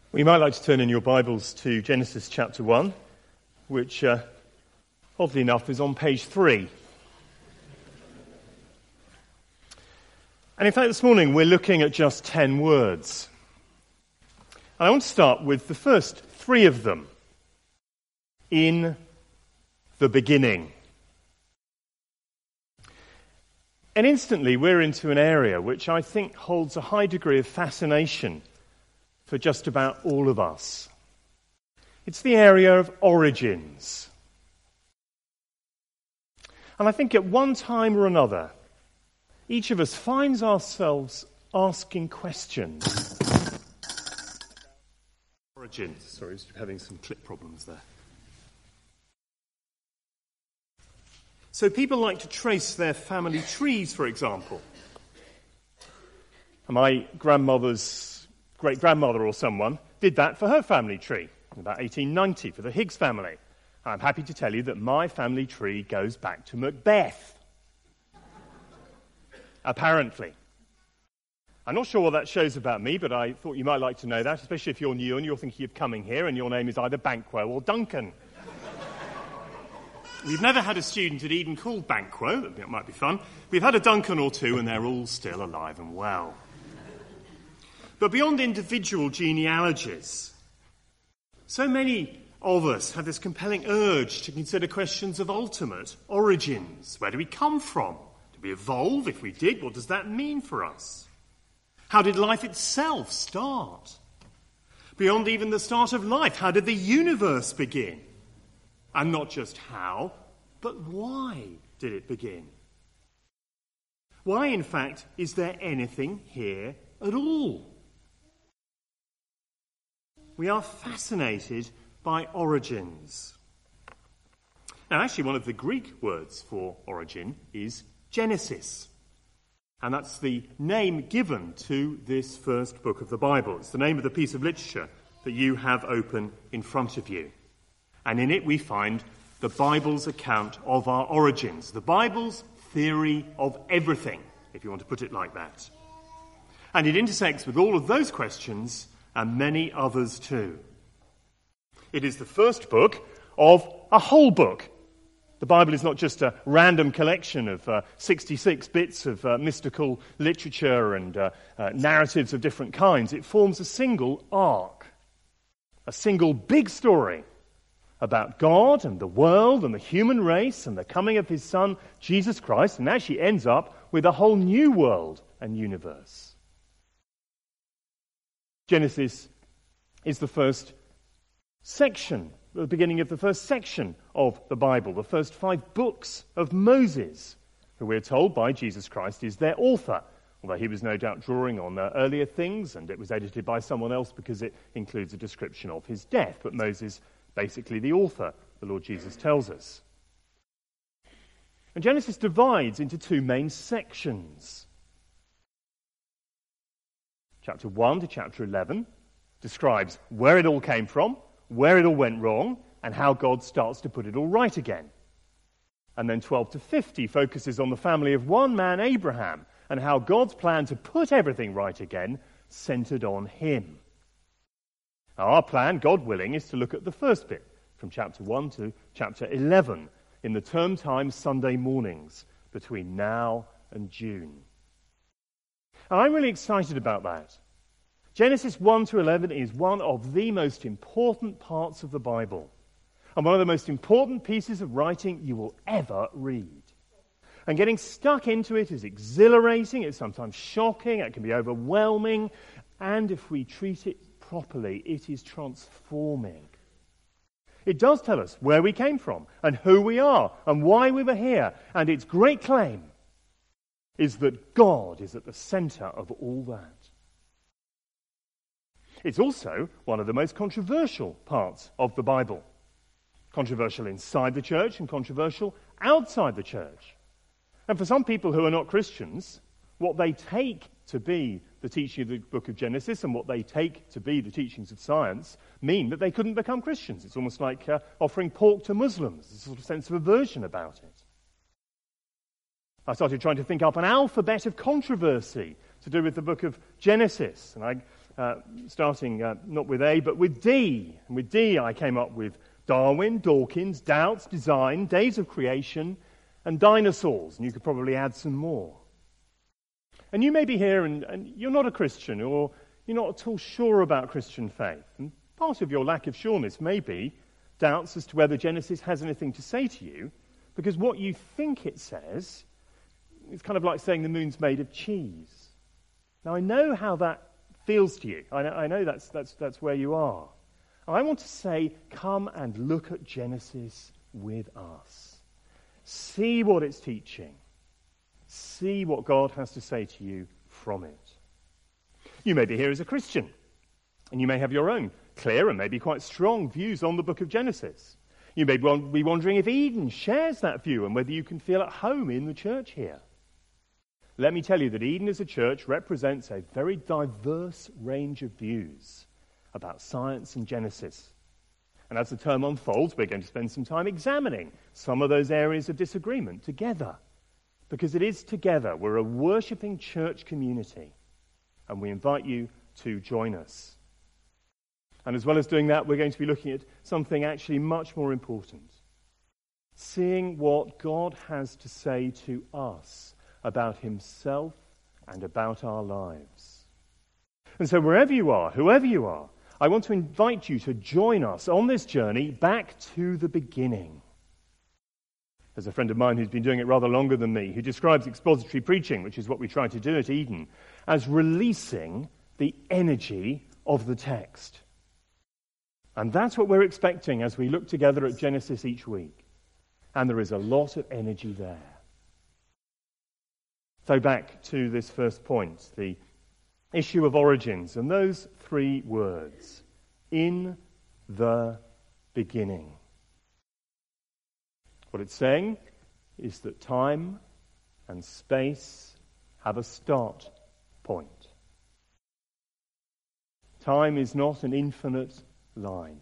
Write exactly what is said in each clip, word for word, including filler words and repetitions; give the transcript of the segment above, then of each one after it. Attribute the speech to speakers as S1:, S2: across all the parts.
S1: Well, you might like to turn in your Bibles to Genesis chapter one, which, uh, oddly enough, is on page three. And in fact, this morning we're looking at just ten words. And I want to start with the first three of them. In the beginning. And instantly we're into an area which I think holds a high degree of fascination for just about all of us. It's the area of origins. And I think at one time or another, each of us finds ourselves asking questions. Origins. Sorry, I was having some clip problems there. So people like to trace their family trees, for example. My grandmother's great-grandmother or someone did that for her family tree in about eighteen ninety for the Higgs family. I'm happy to tell you that my family tree goes back to Macbeth. Apparently. I'm not sure what that shows about me, but I thought you might like to know that, especially if you're new and you're thinking of coming here and your name is either Banquo or Duncan. We've never had a student at Eden called Banquo. That might be fun. We've had a Duncan or two, and they're all still alive and well. But beyond individual genealogies, so many of us have this compelling urge to consider questions of ultimate origins. Where do we come from? Did we evolve? If we did, what does that mean for us? How did life itself start? Beyond even the start of life, how did the universe begin? And not just how, but why did it begin? Why, in fact, is there anything here at all? We are fascinated by origins. Now, actually, one of the Greek words for origin is Genesis. And that's the name given to this first book of the Bible. It's the name of the piece of literature that you have open in front of you. And in it we find the Bible's account of our origins, the Bible's theory of everything, if you want to put it like that. And it intersects with all of those questions and many others too. It is the first book of a whole book. The Bible is not just a random collection of uh, sixty-six bits of uh, mystical literature and uh, uh, narratives of different kinds. It forms a single arc, a single big story about God and the world and the human race and the coming of his Son, Jesus Christ, and actually ends up with a whole new world and universe. Genesis is the first section, the beginning of the first section of the Bible, the first five books of Moses, who we're told by Jesus Christ is their author, although he was no doubt drawing on uh, earlier things, and it was edited by someone else because it includes a description of his death. But Moses, basically the author, the Lord Jesus tells us. And Genesis divides into two main sections. Chapter one to chapter eleven describes where it all came from, where it all went wrong, and how God starts to put it all right again. And then twelve to fifty focuses on the family of one man, Abraham, and how God's plan to put everything right again centered on him. Now, our plan, God willing, is to look at the first bit, from chapter one to chapter eleven, in the term time Sunday mornings, between now and June. And I'm really excited about that. Genesis one to eleven is one of the most important parts of the Bible, and one of the most important pieces of writing you will ever read. And getting stuck into it is exhilarating, it's sometimes shocking, it can be overwhelming, and if we treat it properly, it is transforming. It does tell us where we came from, and who we are, and why we were here, and its great claim is that God is at the center of all that. It's also one of the most controversial parts of the Bible. Controversial inside the church and controversial outside the church. And for some people who are not Christians, what they take to be the teaching of the book of Genesis and what they take to be the teachings of science mean that they couldn't become Christians. It's almost like uh, offering pork to Muslims. There's a sort of sense of aversion about it. I started trying to think up an alphabet of controversy to do with the book of Genesis, and I uh, starting uh, not with A, but with D. And with D, I came up with Darwin, Dawkins, Doubts, Design, Days of Creation, and Dinosaurs. And you could probably add some more. And you may be here and, and you're not a Christian, or you're not at all sure about Christian faith. And part of your lack of sureness may be doubts as to whether Genesis has anything to say to you, because what you think it says is kind of like saying the moon's made of cheese. Now, I know how that feels to you. I know, I know that's, that's, that's where you are. I want to say, come and look at Genesis with us. See what it's teaching. See what God has to say to you from it. You may be here as a Christian, and you may have your own clear and maybe quite strong views on the book of Genesis. You may be wondering if Eden shares that view and whether you can feel at home in the church here. Let me tell you that Eden as a church represents a very diverse range of views about science and Genesis. And as the term unfolds, we're going to spend some time examining some of those areas of disagreement together. Because it is together. We're a worshipping church community. And we invite you to join us. And as well as doing that, we're going to be looking at something actually much more important. Seeing what God has to say to us about himself and about our lives. And so wherever you are, whoever you are, I want to invite you to join us on this journey back to the beginning. There's a friend of mine who's been doing it rather longer than me, who describes expository preaching, which is what we try to do at Eden, as releasing the energy of the text. And that's what we're expecting as we look together at Genesis each week. And there is a lot of energy there. So back to this first point, the issue of origins, and those three words, in the beginning. What it's saying is that time and space have a start point. Time is not an infinite line.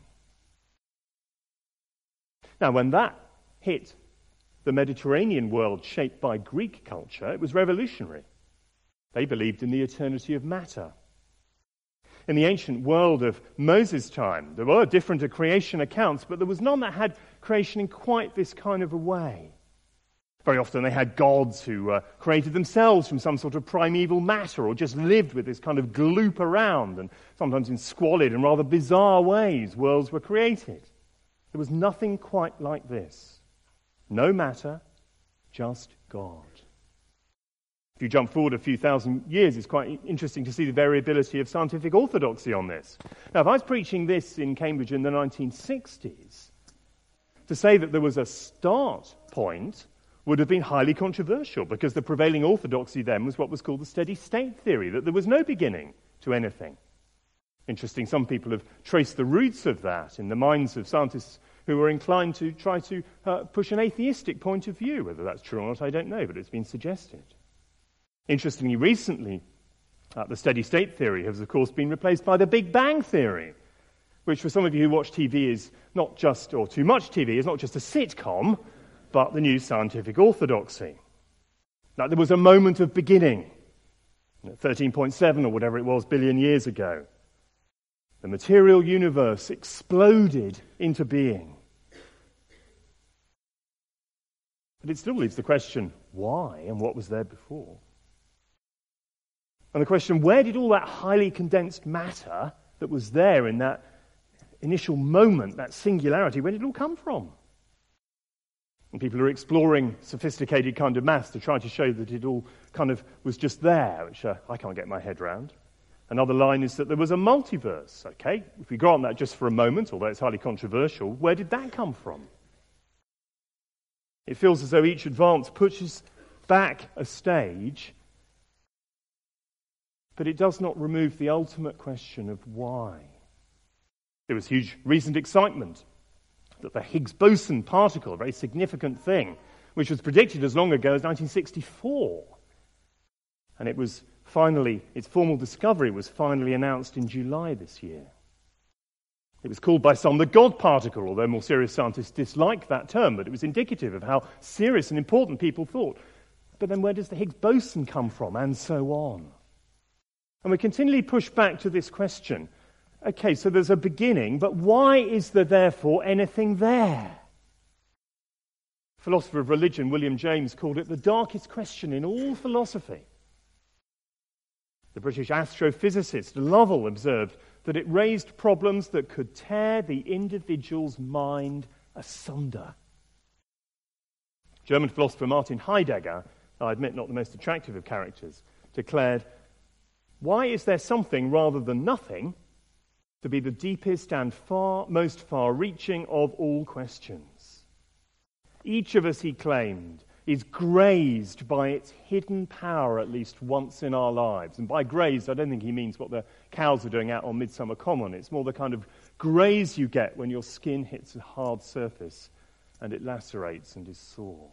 S1: Now, when that hit the Mediterranean world shaped by Greek culture, it was revolutionary. They believed in the eternity of matter. In the ancient world of Moses' time, there were different creation accounts, but there was none that had creation in quite this kind of a way. Very often they had gods who uh, created themselves from some sort of primeval matter, or just lived with this kind of gloop around, and sometimes in squalid and rather bizarre ways worlds were created. There was nothing quite like this. No matter, just God. If you jump forward a few thousand years, it's quite interesting to see the variability of scientific orthodoxy on this. Now, if I was preaching this in Cambridge in the nineteen sixties, to say that there was a start point would have been highly controversial, because the prevailing orthodoxy then was what was called the steady state theory, that there was no beginning to anything. Interesting, some people have traced the roots of that in the minds of scientists who were inclined to try to uh, push an atheistic point of view. Whether that's true or not, I don't know, but it's been suggested. Interestingly, recently, uh, the steady state theory has, of course, been replaced by the Big Bang theory, which for some of you who watch T V is not just, or too much T V, is not just a sitcom, but the new scientific orthodoxy. Now, there was a moment of beginning, thirteen point seven or whatever it was billion years ago. The material universe exploded into being. But it still leaves the question, why and what was there before? And the question, where did all that highly condensed matter that was there in that initial moment, that singularity, where did it all come from? And people are exploring sophisticated kind of maths to try to show that it all kind of was just there, which uh, I can't get my head around. Another line is that there was a multiverse. Okay, if we grant that just for a moment, although it's highly controversial, where did that come from? It feels as though each advance pushes back a stage, but it does not remove the ultimate question of why. There was huge recent excitement that the Higgs boson particle, a very significant thing, which was predicted as long ago as nineteen sixty-four, and it was finally, its formal discovery was finally announced in July this year. It was called by some the God particle, although more serious scientists dislike that term, but it was indicative of how serious and important people thought. But then where does the Higgs boson come from, and so on? And we continually push back to this question. Okay, so there's a beginning, but why is there therefore anything there? Philosopher of religion William James called it the darkest question in all philosophy. The British astrophysicist Lovell observed that it raised problems that could tear the individual's mind asunder. German philosopher Martin Heidegger, I admit not the most attractive of characters, declared, "Why is there something rather than nothing to be the deepest and far most far-reaching of all questions? Each of us," he claimed, "is grazed by its hidden power at least once in our lives." And by grazed, I don't think he means what the cows are doing out on Midsummer Common. It's more the kind of graze you get when your skin hits a hard surface and it lacerates and is sore.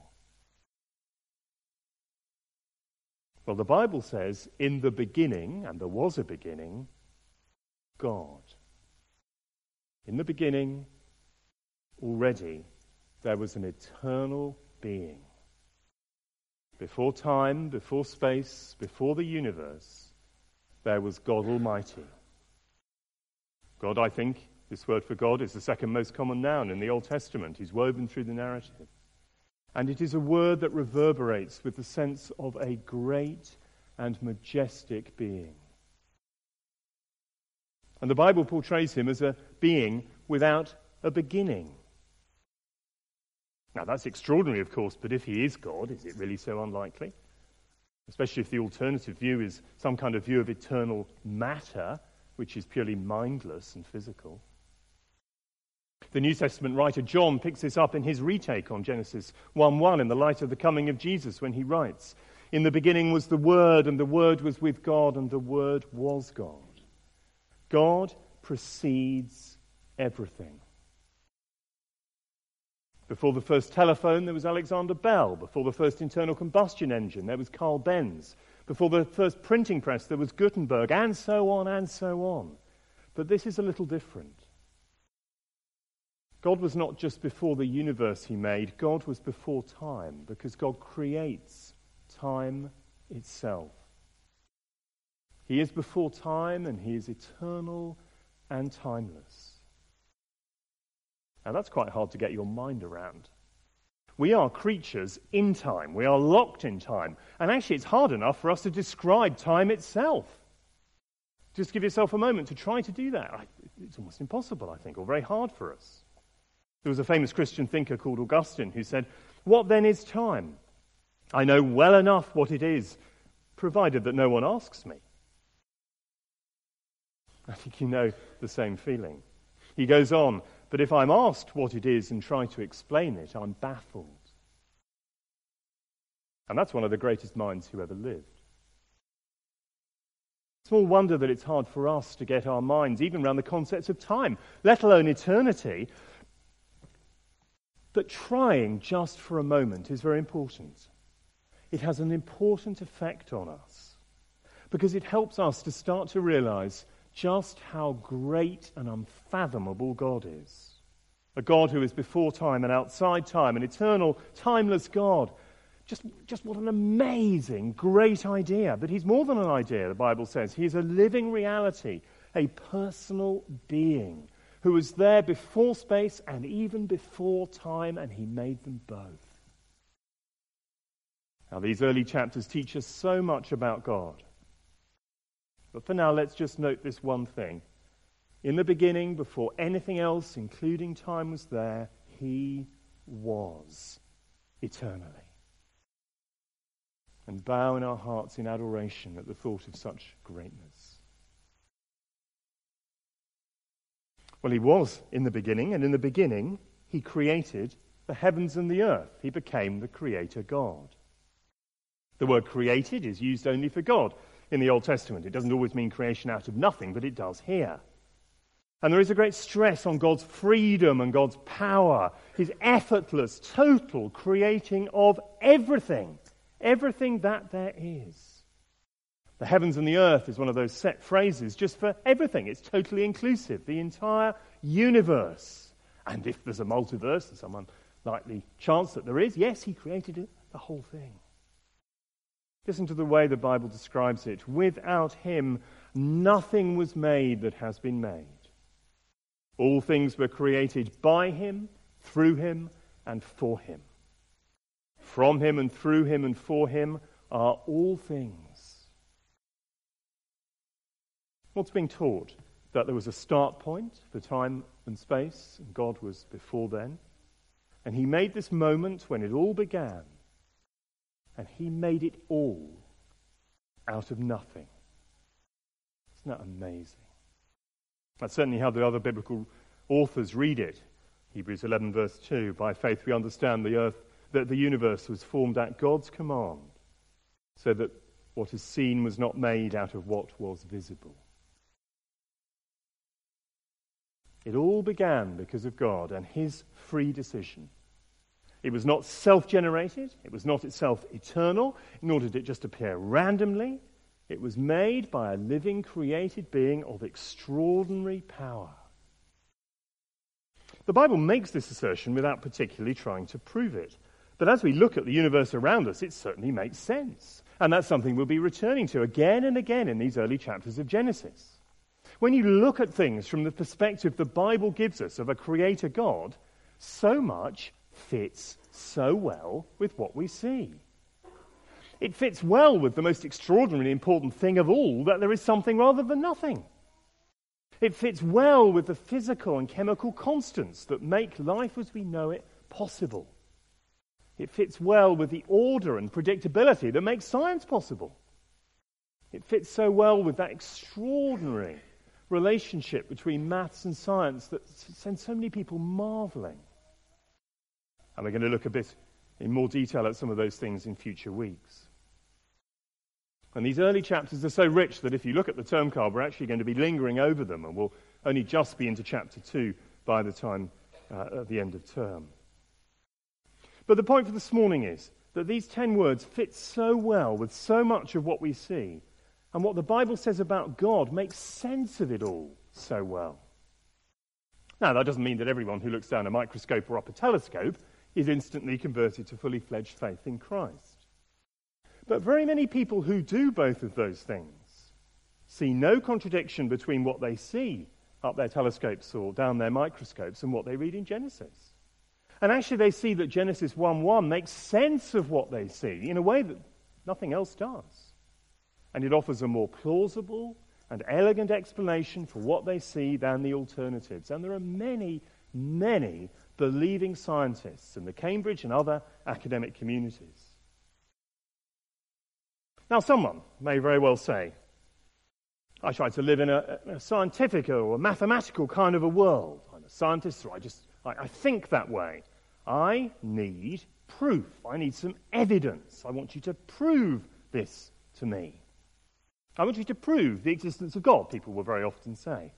S1: Well, the Bible says, in the beginning, and there was a beginning, God. In the beginning, already, there was an eternal being. Before time, before space, before the universe, there was God Almighty. God, I think, this word for God is the second most common noun in the Old Testament. He's woven through the narrative. And it is a word that reverberates with the sense of a great and majestic being. And the Bible portrays him as a being without a beginning. Now, that's extraordinary, of course, but if he is God, is it really so unlikely? Especially if the alternative view is some kind of view of eternal matter, which is purely mindless and physical. The New Testament writer John picks this up in his retake on Genesis one one in the light of the coming of Jesus when he writes, "In the beginning was the Word, and the Word was with God, and the Word was God." God precedes everything. Before the first telephone, there was Alexander Bell. Before the first internal combustion engine, there was Carl Benz. Before the first printing press, there was Gutenberg, and so on, and so on. But this is a little different. God was not just before the universe he made, God was before time, because God creates time itself. He is before time, and he is eternal and timeless. Now that's quite hard to get your mind around. We are creatures in time. We are locked in time. And actually it's hard enough for us to describe time itself. Just give yourself a moment to try to do that. It's almost impossible, I think, or very hard for us. There was a famous Christian thinker called Augustine who said, "What then is time? I know well enough what it is, provided that no one asks me." I think you know the same feeling. He goes on, "But if I'm asked what it is and try to explain it, I'm baffled." And that's one of the greatest minds who ever lived. Small wonder that it's hard for us to get our minds even around the concepts of time, let alone eternity. But trying just for a moment is very important. It has an important effect on us because it helps us to start to realize just how great and unfathomable God is. A God who is before time and outside time, an eternal, timeless God. Just, just what an amazing, great idea. But he's more than an idea, the Bible says. He is a living reality, a personal being who was there before space and even before time, and he made them both. Now, these early chapters teach us so much about God. But for now, let's just note this one thing. In the beginning, before anything else, including time, was there, he was eternally. And bow in our hearts in adoration at the thought of such greatness. Well, he was in the beginning, and in the beginning, he created the heavens and the earth. He became the creator God. The word created is used only for God in the Old Testament. It doesn't always mean creation out of nothing, but it does here. And there is a great stress on God's freedom and God's power, his effortless, total creating of everything, everything that there is. The heavens and the earth is one of those set phrases just for everything. It's totally inclusive, the entire universe. And if there's a multiverse, there's some unlikely chance that there is, yes, he created it, the whole thing. Listen to the way the Bible describes it. Without him, nothing was made that has been made. All things were created by him, through him, and for him. From him and through him and for him are all things. What's being taught? That there was a start point for time and space, and God was before then. And he made this moment when it all began, and he made it all out of nothing. Isn't that amazing? That's certainly how the other biblical authors read it. Hebrews eleven verse two, by faith we understand the earth, that the universe was formed at God's command, so that what is seen was not made out of what was visible. It all began because of God and his free decision. It was not self-generated. It was not itself eternal, nor did it just appear randomly. It was made by a living, created being of extraordinary power. The Bible makes this assertion without particularly trying to prove it. But as we look at the universe around us, it certainly makes sense. And that's something we'll be returning to again and again in these early chapters of Genesis. When you look at things from the perspective the Bible gives us of a creator God, so much fits so well with what we see. It fits well with the most extraordinarily important thing of all, that there is something rather than nothing. It fits well with the physical and chemical constants that make life as we know it possible. It fits well with the order and predictability that makes science possible. It fits so well with that extraordinary relationship between maths and science that sends so many people marveling. And we're going to look a bit in more detail at some of those things in future weeks. And these early chapters are so rich that if you look at the term card, we're actually going to be lingering over them, and we'll only just be into chapter two by the time uh, at the end of term. But the point for this morning is that these ten words fit so well with so much of what we see, and what the Bible says about God makes sense of it all so well. Now, that doesn't mean that everyone who looks down a microscope or up a telescope is instantly converted to fully fledged faith in Christ. But very many people who do both of those things see no contradiction between what they see up their telescopes or down their microscopes and what they read in Genesis. And actually they see that Genesis one one makes sense of what they see in a way that nothing else does. And it offers a more plausible and elegant explanation for what they see than the alternatives. And there are many, many believing scientists in the Cambridge and other academic communities. Now, someone may very well say, I try to live in a, a scientific or a mathematical kind of a world. I'm a scientist, or I just I, I think that way. I need proof. I need some evidence. I want you to prove this to me. I want you to prove the existence of God, people will very often say.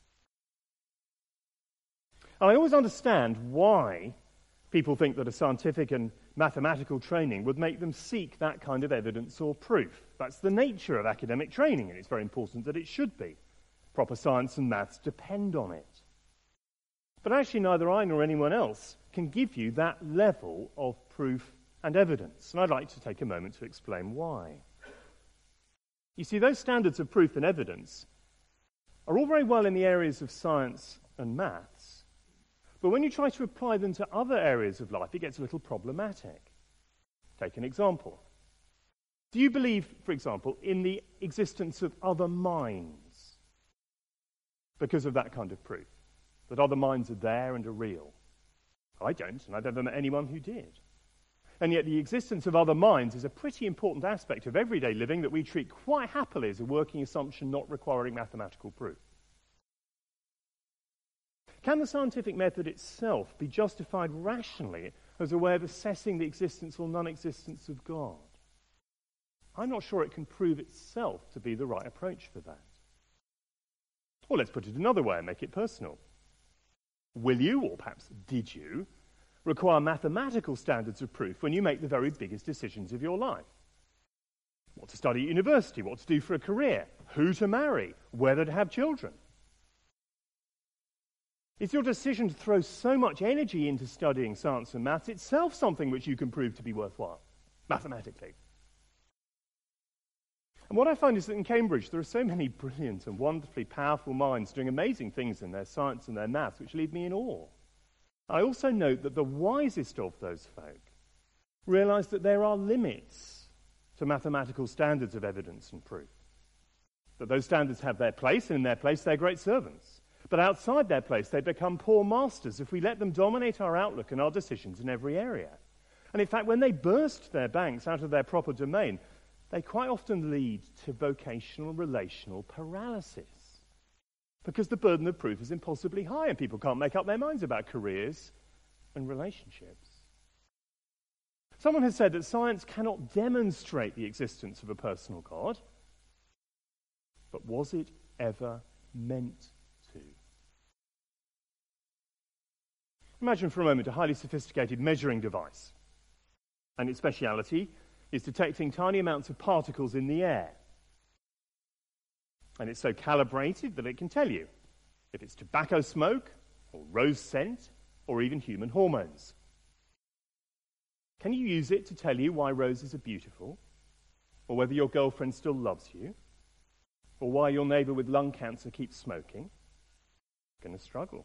S1: And I always understand why people think that a scientific and mathematical training would make them seek that kind of evidence or proof. That's the nature of academic training, and it's very important that it should be. Proper science and maths depend on it. But actually neither I nor anyone else can give you that level of proof and evidence. And I'd like to take a moment to explain why. You see, those standards of proof and evidence are all very well in the areas of science and maths, but when you try to apply them to other areas of life, it gets a little problematic. Take an example. Do you believe, for example, in the existence of other minds because of that kind of proof? That other minds are there and are real? I don't, and I've never met anyone who did. And yet the existence of other minds is a pretty important aspect of everyday living that we treat quite happily as a working assumption not requiring mathematical proof. Can the scientific method itself be justified rationally as a way of assessing the existence or non-existence of God? I'm not sure it can prove itself to be the right approach for that. Or let's put it another way and make it personal. Will you, or perhaps did you, require mathematical standards of proof when you make the very biggest decisions of your life? What to study at university, what to do for a career, who to marry, whether to have children. Is your decision to throw so much energy into studying science and maths itself something which you can prove to be worthwhile, mathematically? And what I find is that in Cambridge there are so many brilliant and wonderfully powerful minds doing amazing things in their science and their maths, which leave me in awe. I also note that the wisest of those folk realize that there are limits to mathematical standards of evidence and proof. That those standards have their place, and in their place they're great servants. But outside their place they become poor masters if we let them dominate our outlook and our decisions in every area. And in fact, when they burst their banks out of their proper domain, they quite often lead to vocational relational paralysis. Because the burden of proof is impossibly high and people can't make up their minds about careers and relationships. Someone has said that science cannot demonstrate the existence of a personal God, but was it ever meant to? Imagine for a moment a highly sophisticated measuring device, and its speciality is detecting tiny amounts of particles in the air. And it's so calibrated that it can tell you if it's tobacco smoke, or rose scent, or even human hormones. Can you use it to tell you why roses are beautiful, or whether your girlfriend still loves you, or why your neighbour with lung cancer keeps smoking? You're going to struggle.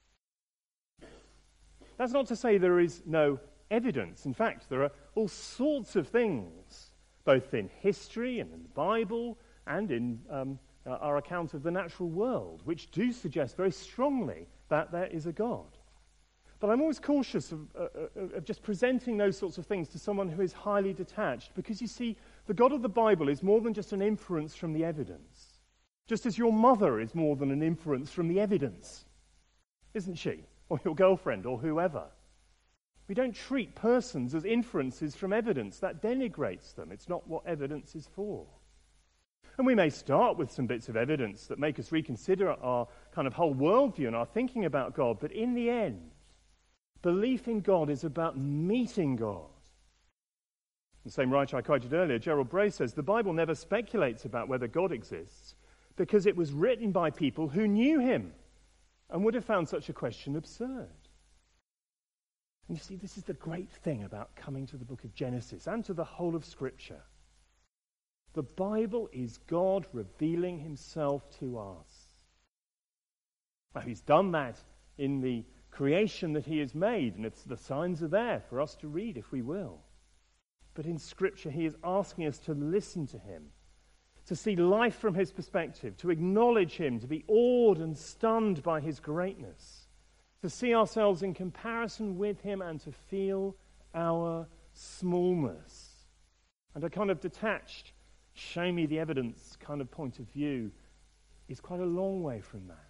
S1: That's not to say there is no evidence. In fact, there are all sorts of things, both in history and in the Bible and in um, our account of the natural world, which do suggest very strongly that there is a God. But I'm always cautious of, uh, of just presenting those sorts of things to someone who is highly detached, because you see, the God of the Bible is more than just an inference from the evidence, just as your mother is more than an inference from the evidence, isn't she? Or your girlfriend, or whoever. We don't treat persons as inferences from evidence. That denigrates them. It's not what evidence is for. And we may start with some bits of evidence that make us reconsider our kind of whole worldview and our thinking about God, but in the end, belief in God is about meeting God. The same writer I quoted earlier, Gerald Bray, says, the Bible never speculates about whether God exists because it was written by people who knew him and would have found such a question absurd. And you see, this is the great thing about coming to the book of Genesis and to the whole of Scripture. The Bible is God revealing himself to us. Well, he's done that in the creation that he has made, and it's, the signs are there for us to read if we will. But in Scripture, he is asking us to listen to him, to see life from his perspective, to acknowledge him, to be awed and stunned by his greatness, to see ourselves in comparison with him and to feel our smallness. And a kind of detached, show me the evidence kind of point of view is quite a long way from that.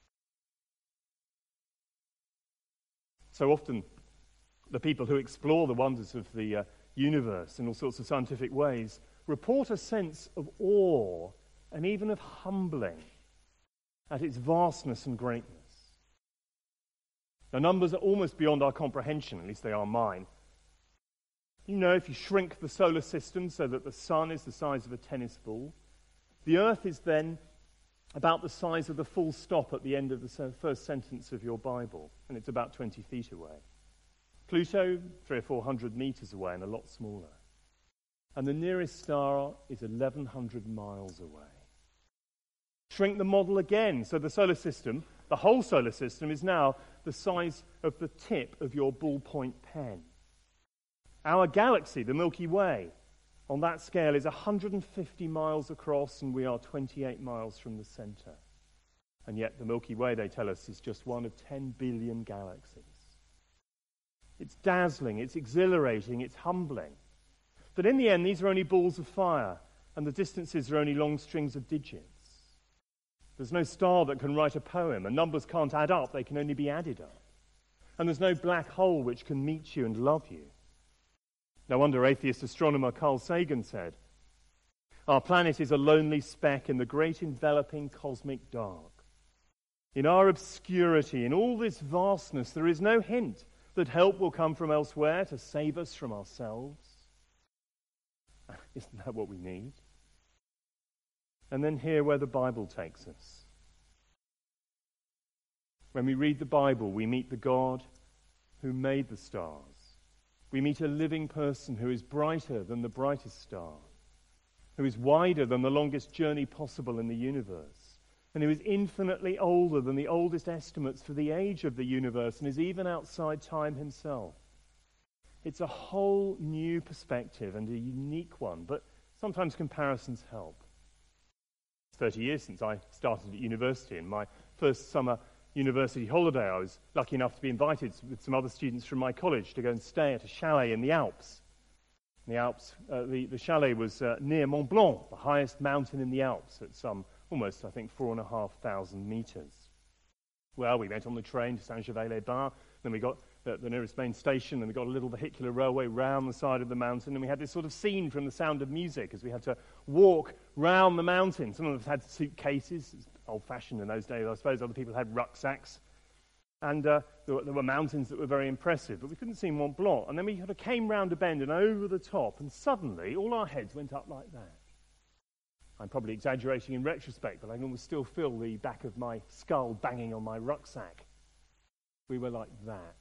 S1: So often, the people who explore the wonders of the uh, universe in all sorts of scientific ways report a sense of awe and even of humbling at its vastness and greatness. The numbers are almost beyond our comprehension, at least they are mine. You know, if you shrink the solar system so that the sun is the size of a tennis ball, the earth is then about the size of the full stop at the end of the first sentence of your Bible, and it's about twenty feet away. Pluto, three or four hundred meters away and a lot smaller. And the nearest star is eleven hundred miles away. Shrink the model again, so the solar system, the whole solar system, is now the size of the tip of your ballpoint pen. Our galaxy, the Milky Way, on that scale is one hundred fifty miles across, and we are twenty-eight miles from the center. And yet the Milky Way, they tell us, is just one of ten billion galaxies. It's dazzling, it's exhilarating, it's humbling. But in the end, these are only balls of fire, and the distances are only long strings of digits. There's no star that can write a poem, and numbers can't add up, they can only be added up. And there's no black hole which can meet you and love you. No wonder atheist astronomer Carl Sagan said, our planet is a lonely speck in the great enveloping cosmic dark. In our obscurity, in all this vastness, there is no hint that help will come from elsewhere to save us from ourselves. Isn't that what we need? And then here where the Bible takes us. When we read the Bible, we meet the God who made the stars. We meet a living person who is brighter than the brightest star, who is wider than the longest journey possible in the universe, and who is infinitely older than the oldest estimates for the age of the universe, and is even outside time himself. It's a whole new perspective and a unique one, but sometimes comparisons help. It's thirty years since I started at university, and my first summer university holiday I was lucky enough to be invited with some other students from my college to go and stay at a chalet in the Alps. In the Alps, uh, the, the chalet was uh, near Mont Blanc, the highest mountain in the Alps, at some almost, I think, four and a half thousand meters. Well, we went on the train to Saint-Gervais-les-Bains, then we got the, the nearest main station, then we got a little vehicular railway round the side of the mountain, and we had this sort of scene from The Sound of Music as we had to walk round the mountain. Some of us had suitcases, old-fashioned in those days, I suppose. Other people had rucksacks. And uh, there, were, there were mountains that were very impressive, but we couldn't see Mont Blanc. And then we kind of came round a bend and over the top, and suddenly all our heads went up like that. I'm probably exaggerating in retrospect, but I can almost still feel the back of my skull banging on my rucksack. We were like that.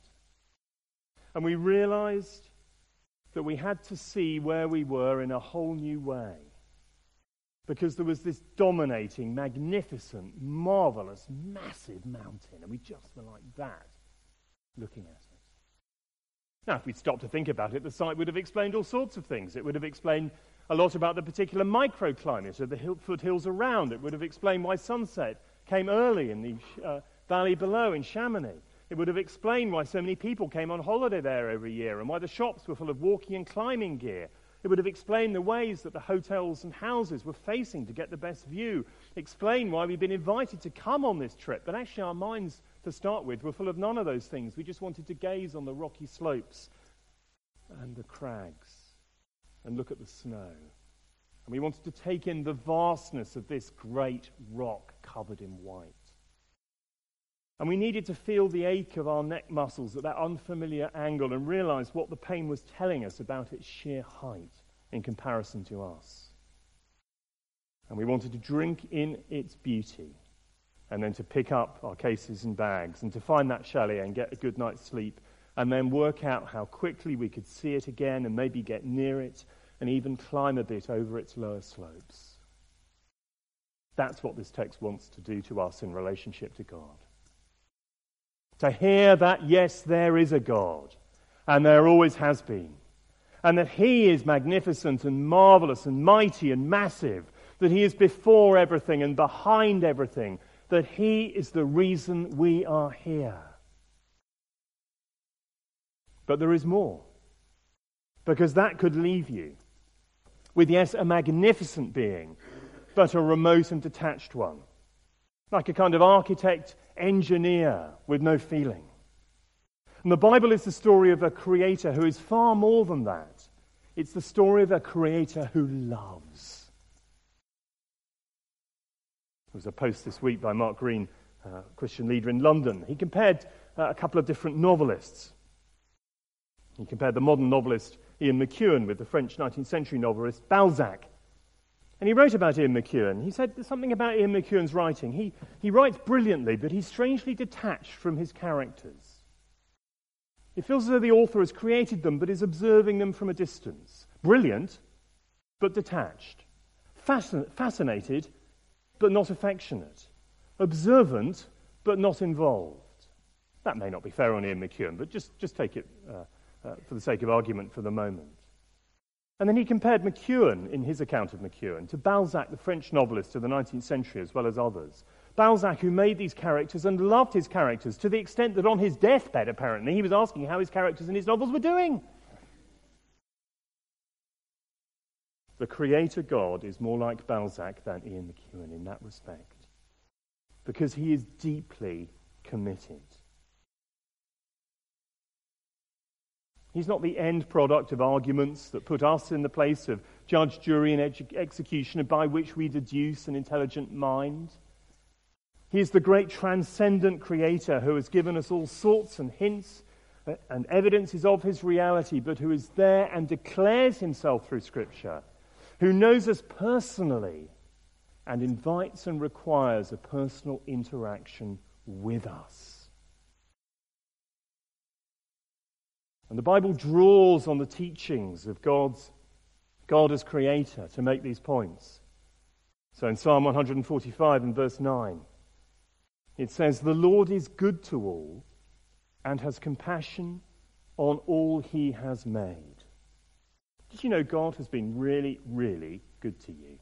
S1: And we realized that we had to see where we were in a whole new way. Because there was this dominating, magnificent, marvelous, massive mountain, and we just were like that, looking at it. Now, if we'd stopped to think about it, the sight would have explained all sorts of things. It would have explained a lot about the particular microclimate of the hill, foothills around. It would have explained why sunset came early in the uh, valley below in Chamonix. It would have explained why so many people came on holiday there every year and why the shops were full of walking and climbing gear. It would have explained the ways that the hotels and houses were facing to get the best view. Explain why we'd been invited to come on this trip. But actually our minds, to start with, were full of none of those things. We just wanted to gaze on the rocky slopes and the crags and look at the snow. And we wanted to take in the vastness of this great rock covered in white. And we needed to feel the ache of our neck muscles at that unfamiliar angle and realize what the pain was telling us about its sheer height in comparison to us. And we wanted to drink in its beauty and then to pick up our cases and bags and to find that chalet and get a good night's sleep and then work out how quickly we could see it again and maybe get near it and even climb a bit over its lower slopes. That's what this text wants to do to us in relationship to God. To hear that, yes, there is a God, and there always has been, and that he is magnificent and marvelous and mighty and massive, that he is before everything and behind everything, that he is the reason we are here. But there is more, because that could leave you with, yes, a magnificent being, but a remote and detached one, like a kind of architect engineer with no feeling. And the Bible is the story of a creator who is far more than that. It's the story of a creator who loves. There was a post this week by Mark Green, a Christian leader in London. He compared uh, a couple of different novelists. He compared the modern novelist Ian McEwan with the French nineteenth century novelist Balzac. And he wrote about Ian McEwan. He said something about Ian McEwan's writing. He, he writes brilliantly, but he's strangely detached from his characters. It feels as though the author has created them, but is observing them from a distance. Brilliant, but detached. Fascin- fascinated, but not affectionate. Observant, but not involved. That may not be fair on Ian McEwan, but just, just take it uh, uh, for the sake of argument for the moment. And then he compared McEwan, in his account of McEwan, to Balzac, the French novelist of the nineteenth century, as well as others. Balzac, who made these characters and loved his characters to the extent that on his deathbed, apparently, he was asking how his characters in his novels were doing. The Creator God is more like Balzac than Ian McEwan in that respect, because he is deeply committed. He's not the end product of arguments that put us in the place of judge, jury, and edu- executioner by which we deduce an intelligent mind. He is the great transcendent creator who has given us all sorts and hints and evidences of his reality, but who is there and declares himself through Scripture, who knows us personally and invites and requires a personal interaction with us. And the Bible draws on the teachings of God's God as creator to make these points. So in Psalm one forty-five and verse nine, it says, "The Lord is good to all and has compassion on all he has made." Did you know God has been really, really good to you?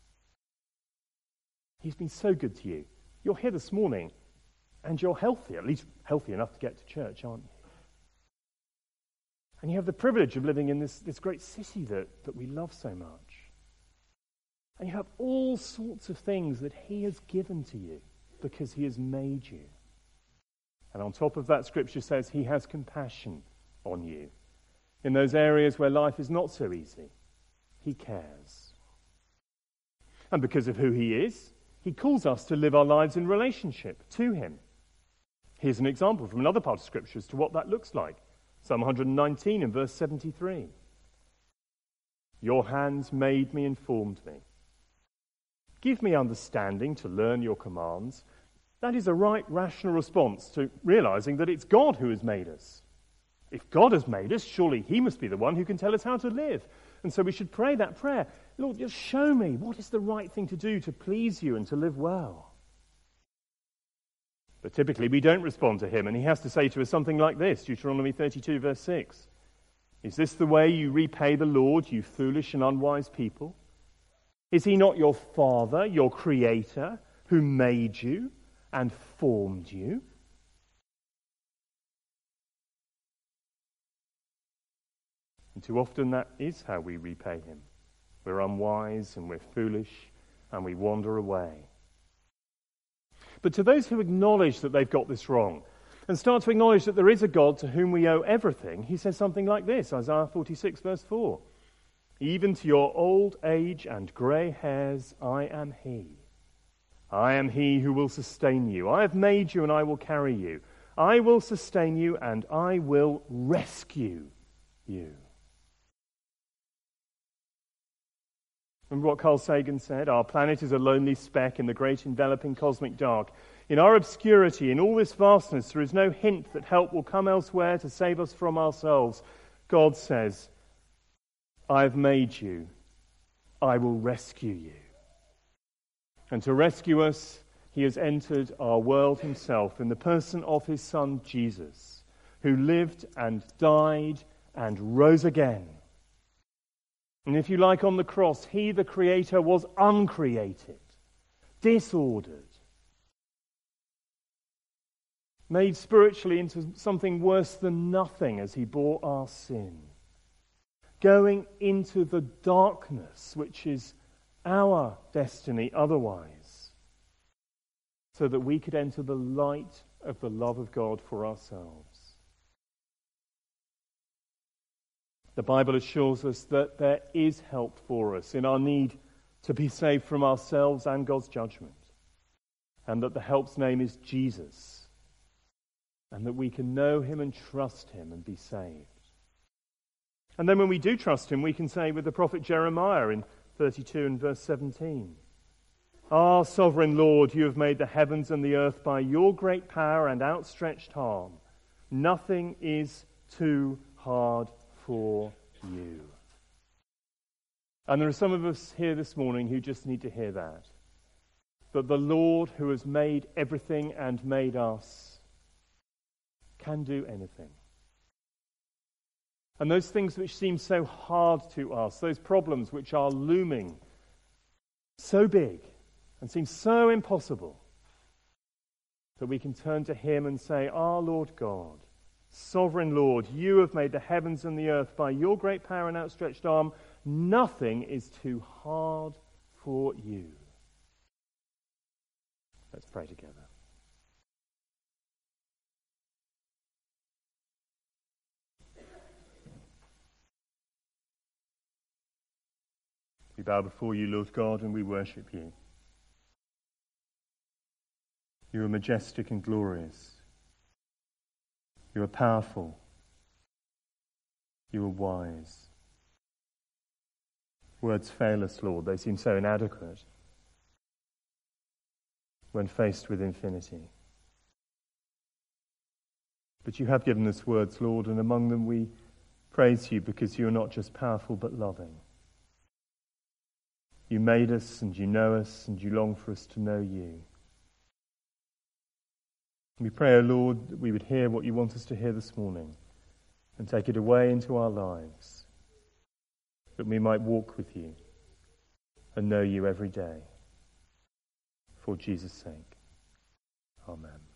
S1: He's been so good to you. You're here this morning and you're healthy, at least healthy enough to get to church, aren't you? And you have the privilege of living in this, this great city that, that we love so much. And you have all sorts of things that he has given to you because he has made you. And on top of that, Scripture says he has compassion on you. In those areas where life is not so easy, he cares. And because of who he is, he calls us to live our lives in relationship to him. Here's an example from another part of Scripture as to what that looks like. Psalm one nineteen and verse seventy-three. "Your hands made me and formed me. Give me understanding to learn your commands." That is a right, rational response to realizing that it's God who has made us. If God has made us, surely he must be the one who can tell us how to live. And so we should pray that prayer. Lord, just show me what is the right thing to do to please you and to live well. But typically we don't respond to him, and he has to say to us something like this, Deuteronomy thirty-two, verse six. "Is this the way you repay the Lord, you foolish and unwise people? Is he not your Father, your Creator, who made you and formed you?" And too often that is how we repay him. We're unwise and we're foolish and we wander away. But to those who acknowledge that they've got this wrong and start to acknowledge that there is a God to whom we owe everything, he says something like this, Isaiah forty-six, verse four. "Even to your old age and grey hairs, I am he. I am he who will sustain you. I have made you and I will carry you. I will sustain you and I will rescue you." Remember what Carl Sagan said? Our planet is a lonely speck in the great enveloping cosmic dark. In our obscurity, in all this vastness, there is no hint that help will come elsewhere to save us from ourselves. God says, "I have made you. I will rescue you." And to rescue us, he has entered our world himself in the person of his Son, Jesus, who lived and died and rose again. And if you like, on the cross, he, the Creator, was uncreated, disordered, made spiritually into something worse than nothing as he bore our sin, going into the darkness, which is our destiny otherwise, so that we could enter the light of the love of God for ourselves. The Bible assures us that there is help for us in our need to be saved from ourselves and God's judgment, and that the help's name is Jesus, and that we can know him and trust him and be saved. And then when we do trust him, we can say with the prophet Jeremiah in thirty-two and verse seventeen, "Ah, sovereign Lord, you have made the heavens and the earth by your great power and outstretched arm. Nothing is too hard for you." And there are some of us here this morning who just need to hear that. That the Lord who has made everything and made us can do anything. And those things which seem so hard to us, those problems which are looming so big and seem so impossible, that we can turn to him and say, "Our Lord God, sovereign Lord, you have made the heavens and the earth by your great power and outstretched arm. Nothing is too hard for you." Let's pray together. We bow before you, Lord God, and we worship you. You are majestic and glorious. You are powerful. You are wise. Words fail us, Lord. They seem so inadequate when faced with infinity. But you have given us words, Lord, and among them we praise you because you are not just powerful but loving. You made us and you know us and you long for us to know you. We pray, O Lord, that we would hear what you want us to hear this morning and take it away into our lives, that we might walk with you and know you every day. For Jesus' sake. Amen.